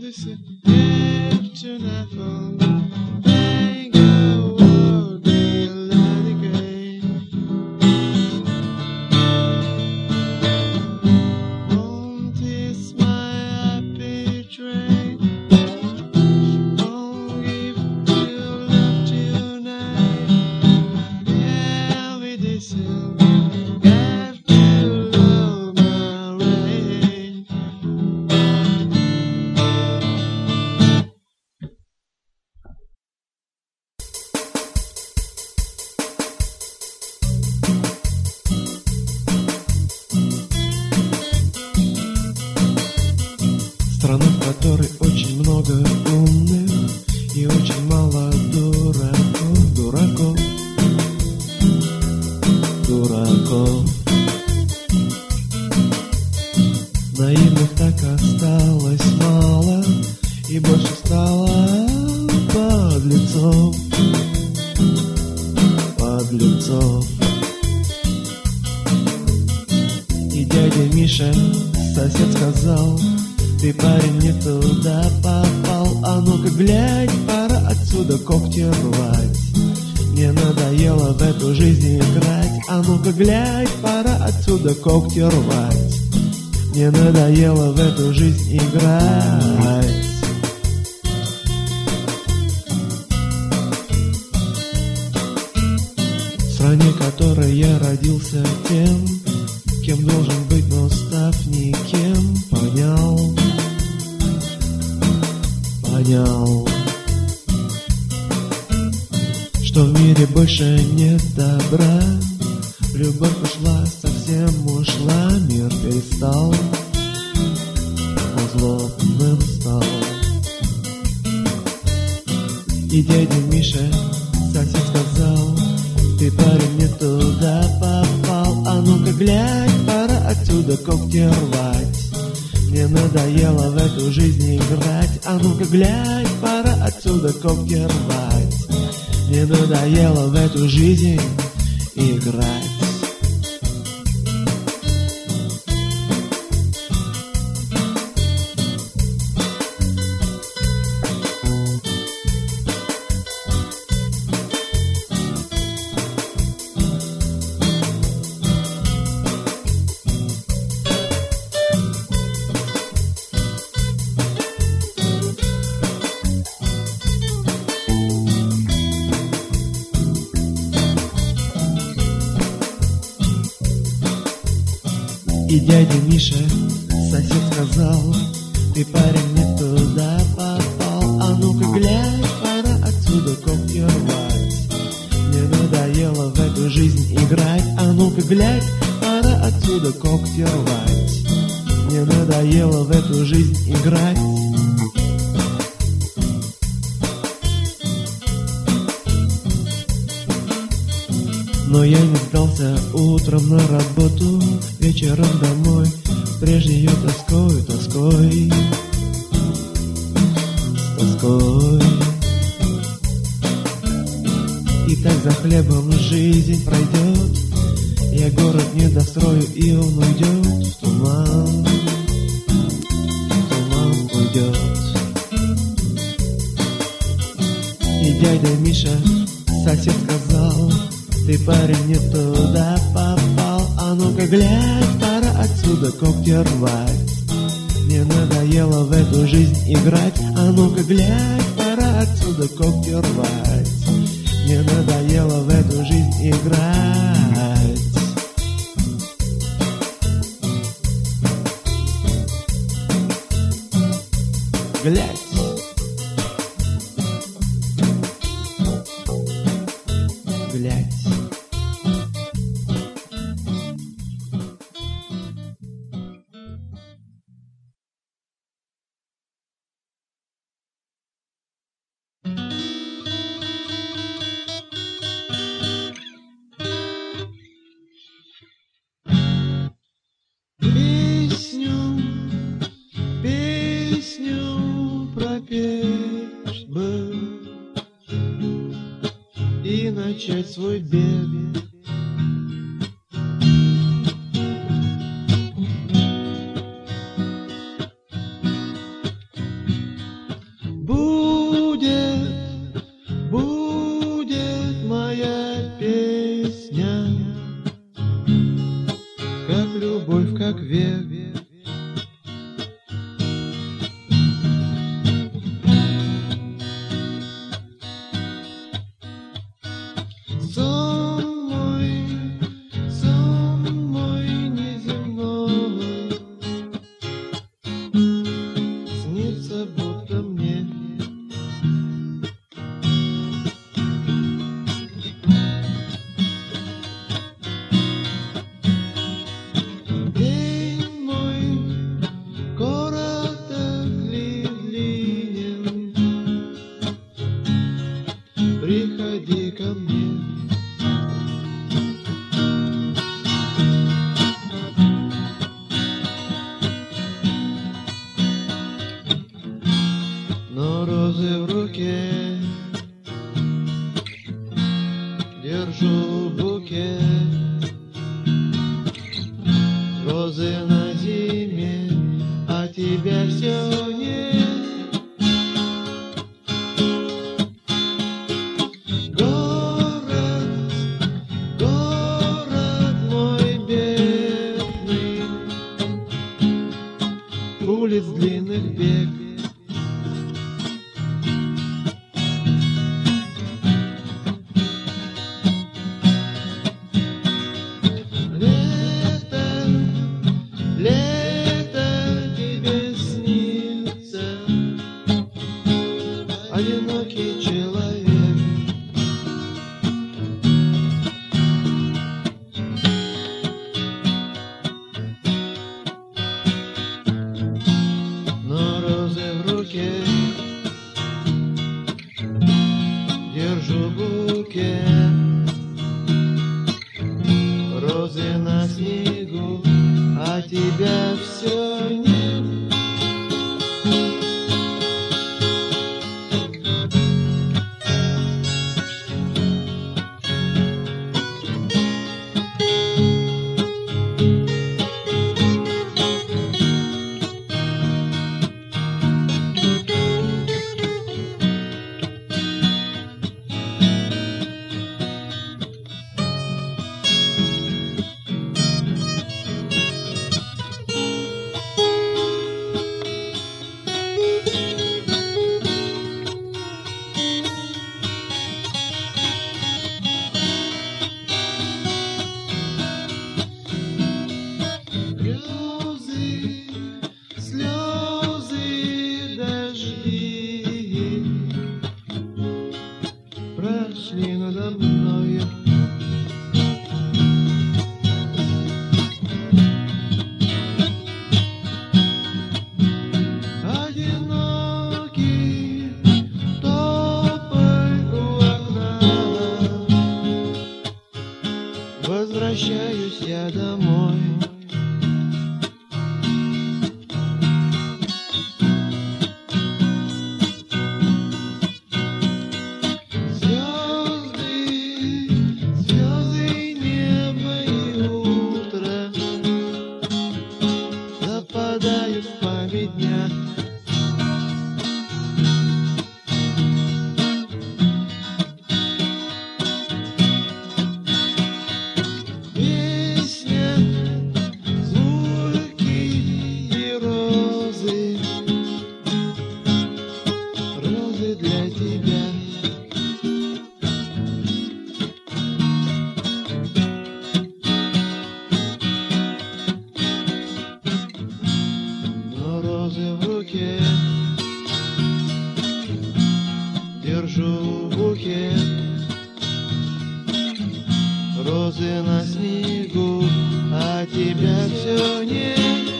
Страна, в которой очень много умных и очень мало дураков, дураков, дураков. Наивных так осталось мало, и больше стало подлецов, подлецов. И дядя Миша, сосед, сказал: ты, парень, не туда попал, а ну-ка глянь, пора отсюда когти рвать. Мне надоело в эту жизнь играть, а ну-ка глянь, пора отсюда когти рвать. Мне надоело в эту жизнь играть. В стране, которой я родился тем, кем должен быть, но став никем, понял, понял, что в мире больше нет добра. Любовь ушла, совсем ушла, мир перестал, а злобным стал. И дядя Миша, сосед, сказал: ты, парень, не туда попал, а ну-ка глянь, пора отсюда когти рвать. Мне надоело в эту жизнь играть, а ну-ка глянь, пора отсюда когти рвать. Мне надоело в эту жизнь играть. И дядя Миша, сосед, сказал: ты, парень, не туда попал, а ну-ка глянь, пора отсюда когти рвать. Мне надоело в эту жизнь играть, а ну-ка глянь, пора отсюда когти рвать. Мне надоело в эту жизнь играть. Но я не сдался утром на работу, вечером домой, с прежней тоской, тоской, с тоской. И так за хлебом жизнь пройдет, я город не дострою, и он уйдет в туман уйдет. И дядя Миша, сосед, сказал: ты, парень, не туда попал, а ну-ка глянь, пора отсюда когти рвать. Мне надоело в эту жизнь играть, а ну-ка глянь, пора отсюда когти рвать. Мне надоело в эту жизнь играть. Глядь. Глядь. Песню пропеть бы и начать свой бег. любовь как век. Сон мой неземной, снится будто мне. День мой короток ли длинен, приходи ко мне. Но розы в руке, держу букет. Розы на зиме, а тебя все нет. Город, город мой бедный, улиц длинных бег. Лето тебе снится, одинокий человек. Но розы в руке, держу букет. Розы на снегу, а тебя все нет. Слезы, дожди прошли надо мною. Одинокий тополь у окна, возвращаюсь я домой. Звезды, небо и утро западают в память дня. Песня, звуки и розы, розы для тебя. Но розы в руке, держу букет. Розы на снегу, а тебя все нет.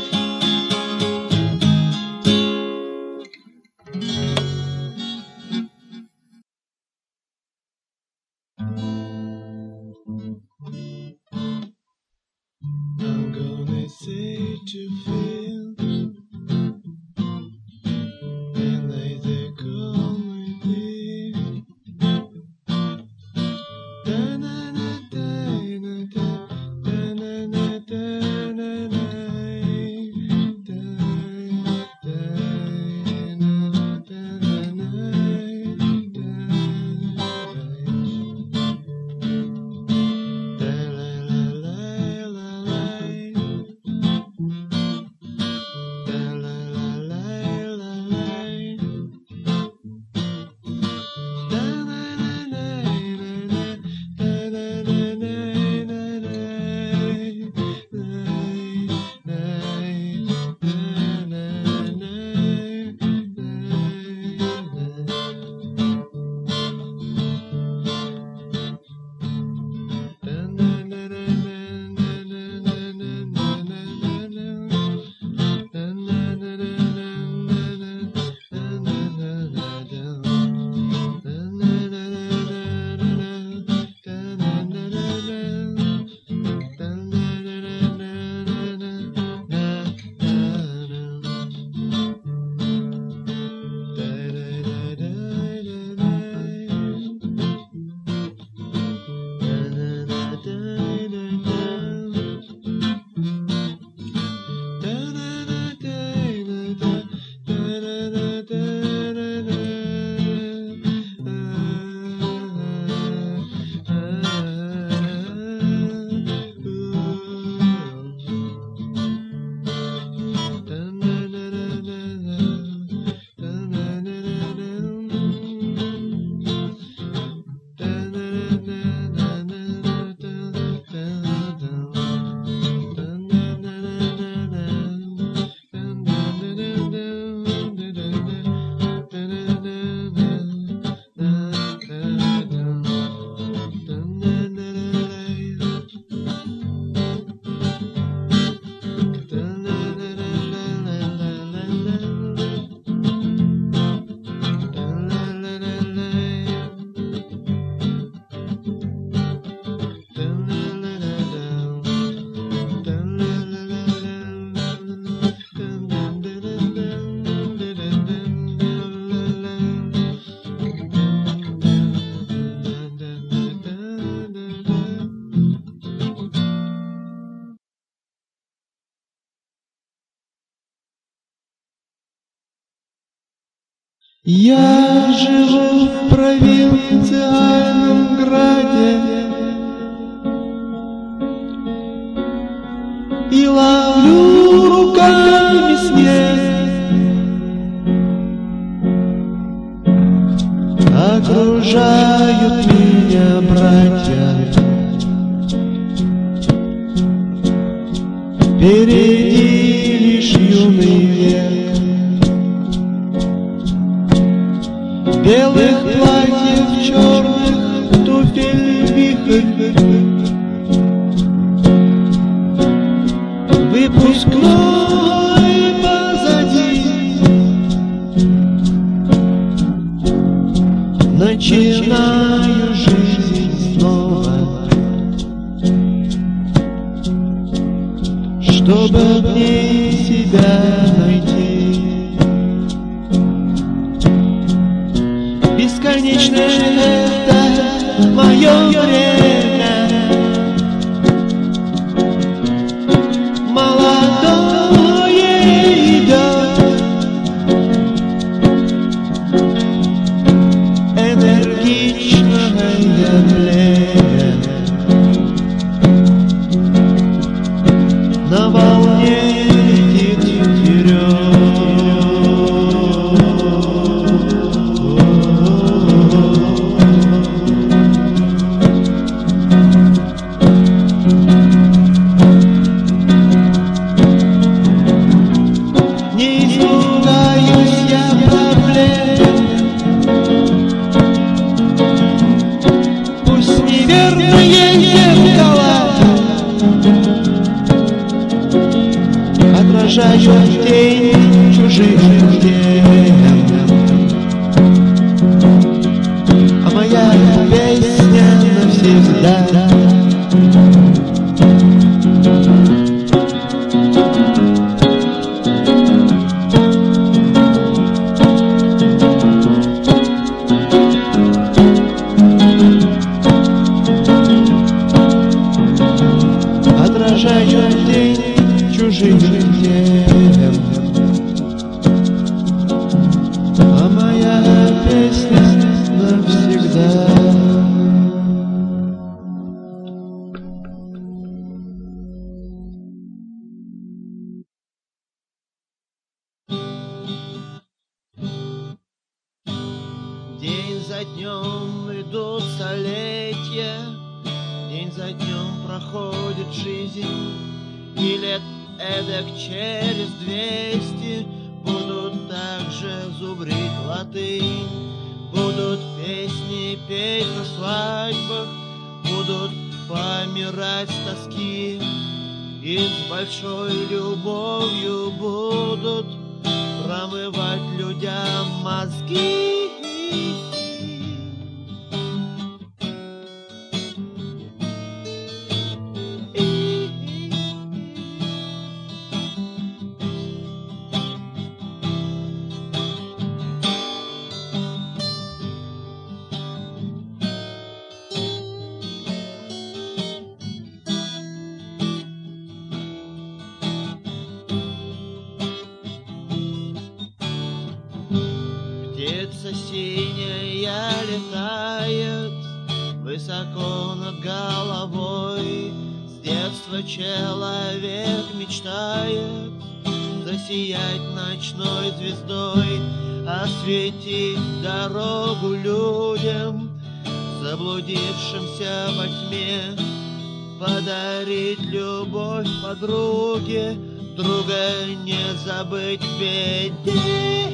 I'm gonna say to feel, and they call me dear. Я живу в провинциальном граде и ловлю руками снег. Окружают меня братья, впереди лишь юный век. Белых платьев, черных туфель вихрь, выпускной позади. Начинаю жизнь снова, чтобы в ней себя найти. Бесконечное это мое время, молодое идет, энергичное время, на волне летит вперед. Отражают тень чужих тем, а моя песня навсегда. Отражают тень чужих тем, а моя песня навсегда. День за днем идут столетия, день за днем проходит жизнь, и лет эдак через 200 будут также зубрить латынь, будут песни петь на свадьбах, будут помирать с тоски, и с большой любовью будут промывать людям мозги. Птица синяя летает высоко над головой. С детства человек мечтает засиять ночной звездой, осветить дорогу людям, заблудившимся во тьме, подарить любовь подруге, друга не забыть в беде.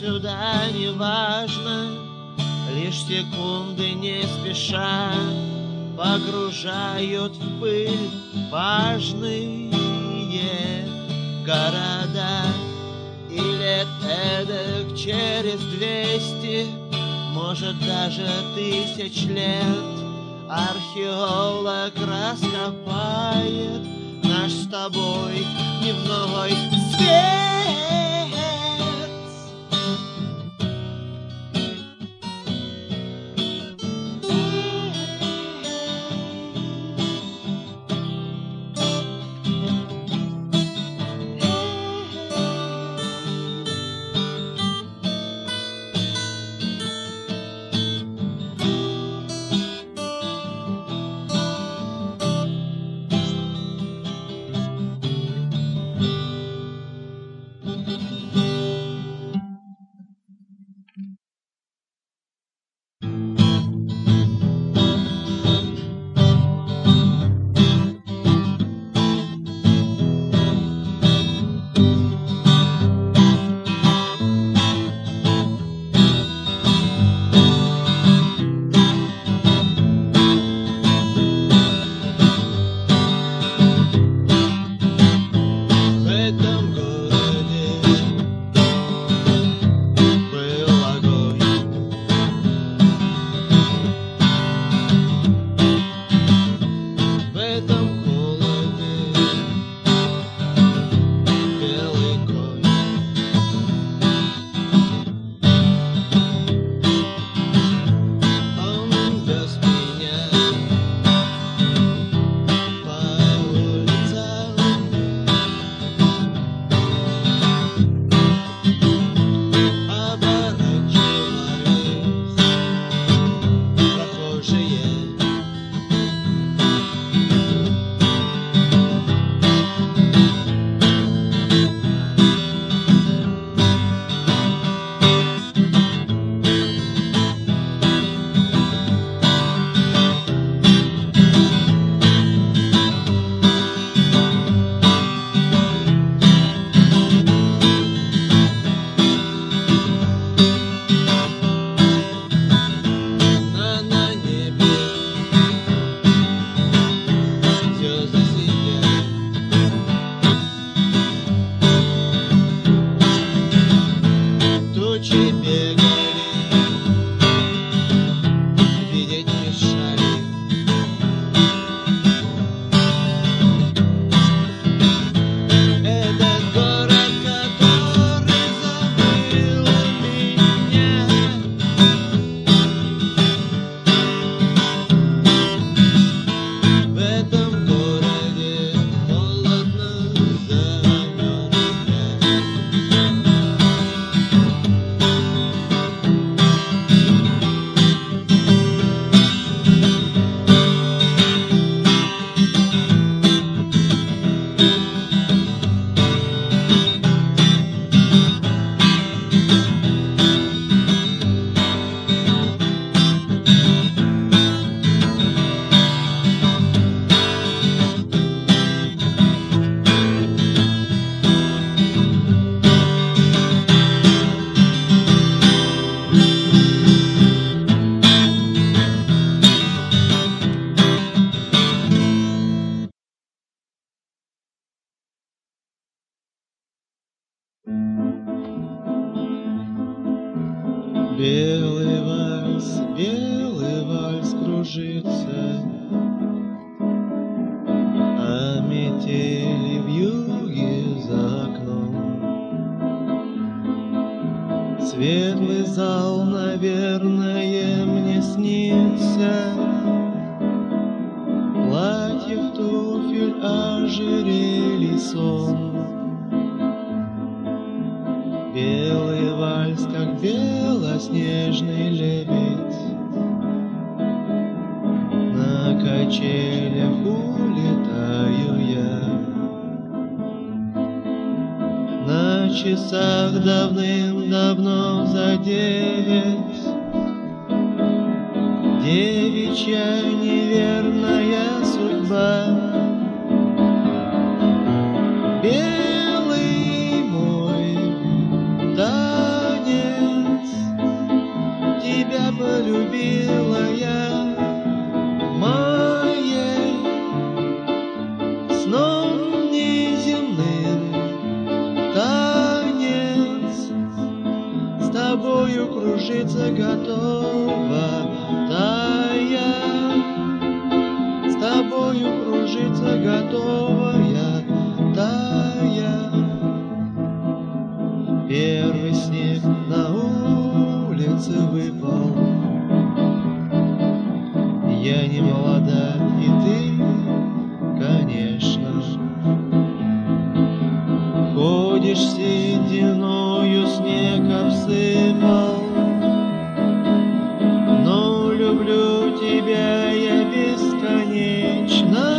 туда-сюда, неважно, лишь секунды не спеша погружают в пыль важные города. И лет эдак через 200, может даже 1000 лет, археолог раскопает наш с тобой дневной свет. Белый вальс кружится, а метели вьюги за окном. Светлый зал, наверное, мне снится, платьев, туфель, ожерелий сон. Белый вальс, как белоснежный лебедь, на качелях улетаю я. На часах давным-давно за 9, девичья неверная судьба. Белый мой танец кружиться готова таять, с тобою кружиться готовая таять. Первый снег на улице выпал, я не молода, и ты, конечно. Ходишь сединою, снег обсыпал, но люблю тебя я бесконечно.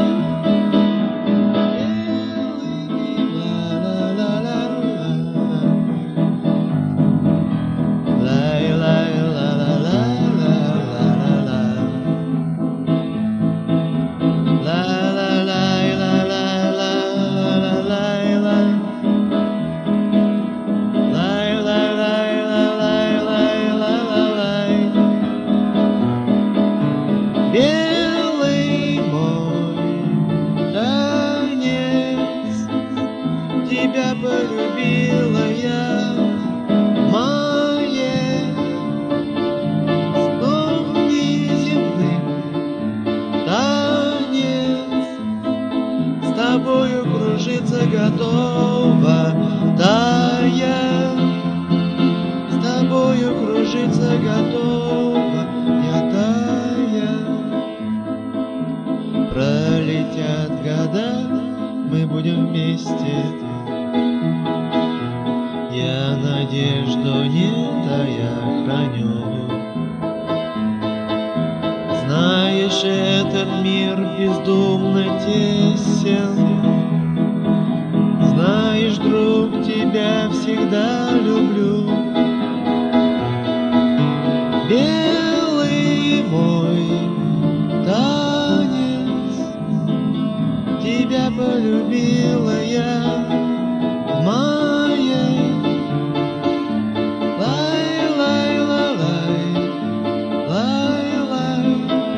Белый мой танец, тебя полюбила я, мое снов неземных танец, с тобою кружиться готова таять, с тобою кружиться готова я таять. Пролетят года, мы будем вместе, я надежду не тая храню. Знаешь, этот мир бездумно тесен, знаешь, друг, тебя всегда люблю. Белый мой танец, тебя полюбила я, моей. Лай-лай-ла-лай, лай-лай,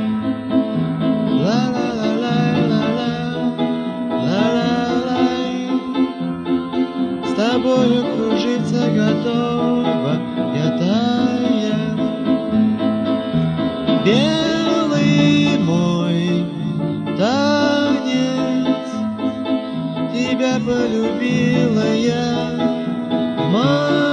ла-ла-ла-лай-ла-ла, ла-ла-лай. С тобою кружиться готова я таять. Белый мой танец, тебя полюбила я,